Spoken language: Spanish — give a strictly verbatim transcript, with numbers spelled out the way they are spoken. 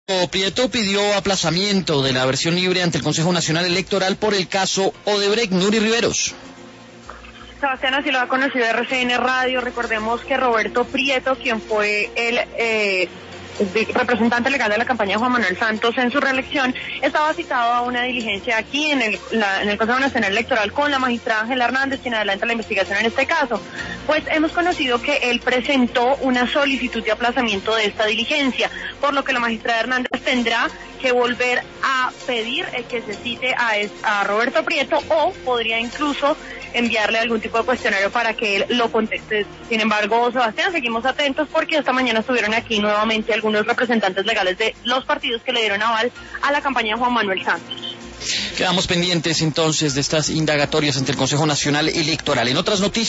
Prieto pidió aplazamiento de la versión libre ante el Consejo Nacional Electoral por el caso Odebrecht. Nuri Riveros. Sebastián, así lo ha conocido R C N Radio. Recordemos que Roberto Prieto, quien fue el eh, representante legal de la campaña de Juan Manuel Santos en su reelección, estaba citado a una diligencia aquí en el, la, en el Consejo Nacional Electoral con la magistrada Ángela Hernández, quien adelanta la investigación en este caso. Pues hemos conocido que él presentó una solicitud de aplazamiento de esta diligencia, por lo que la magistrada Hernández tendrá que volver a pedir eh, que se cite a, a Roberto Prieto, o podría incluso enviarle algún tipo de cuestionario para que él lo conteste. Sin embargo, Sebastián, seguimos atentos porque esta mañana estuvieron aquí nuevamente algunos representantes legales de los partidos que le dieron aval a la campaña de Juan Manuel Santos. Quedamos pendientes entonces de estas indagatorias ante el Consejo Nacional Electoral. En otras noticias,